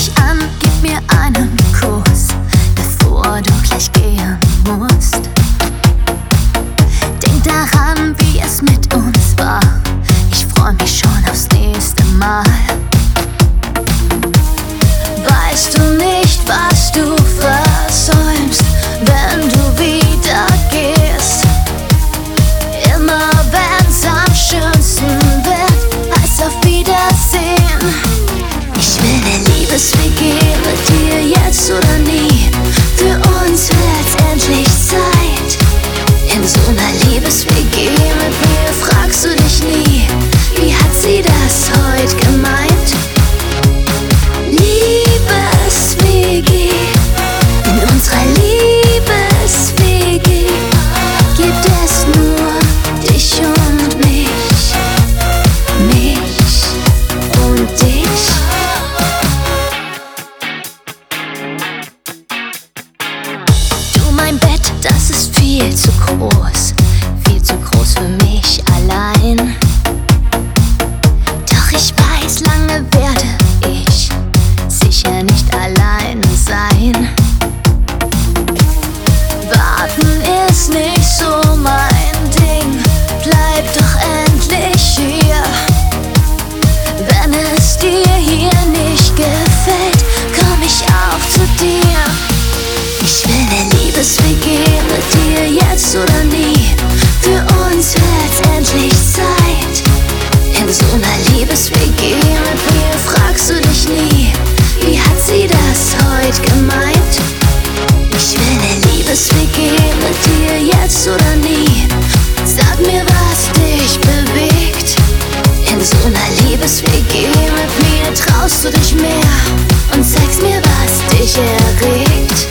mich an, gib mir einen Kuss, bevor du gleich gehen musst. Denk daran, wie es mit uns war. Ich freu mich schon aufs nächste Mal. Weißt du nicht, was du versäumst, wenn du wieder gehst? Immer wenn's am schönsten wird, heißt auf Wiedersehen. Ich will eine Liebes-WG mit dir, jetzt oder nie. Für uns wird's endlich Zeit. In so einer Liebes-WG mit mir fragst du dich nie, wie hat sie das heute gemeint? Liebes-WG, in unserer Liebes-WG gibt es nur dich und mich, mich und dich. Du, mein Bett, das ist viel zu groß für mich allein. Doch ich weiß, lange werde ich sicher nicht allein sein. Warten ist nicht so mein Ding, bleib doch endlich hier. Wenn es dir hier nicht gefällt, komm ich auch zu dir. Ich will eine Liebes-WG mit dir, jetzt oder nie. Für uns wird's endlich Zeit. In so einer Liebes-WG mit mir fragst du dich nie, wie hat sie das heute gemeint? Ich will eine Liebes-WG mit dir, jetzt oder nie. Sag mir, was dich bewegt. In so einer Liebes-WG mit mir traust du dich mehr und zeigst mir, was dich erregt.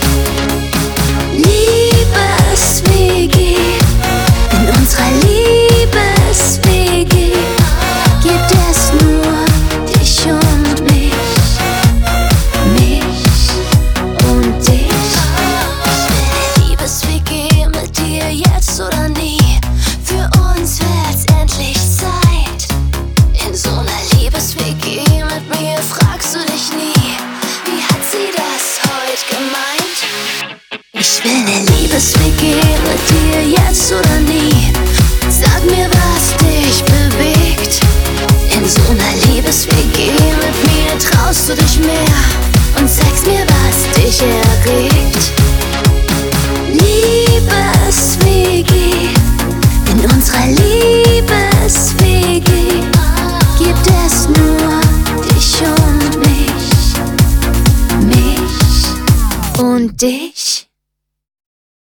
Liebes-WG, in unserer Liebes-WG gibt es nur dich und mich, mich und dich. Ich will eine Liebes-WG mit dir, jetzt oder nie. Für uns wird's endlich Zeit. In so einer Liebes-WG mit mir fragst du dich nie, wie hat sie das heute gemeint? Ich will eine Liebes-WG mit dir, jetzt oder nie. Sag mir, was dich bewegt. In so einer Liebes-WG mit mir traust du dich mehr und zeigst mir, was dich erregt. Liebes-WG, in unserer Liebes-WG gibt es nur dich und mich, mich und dich.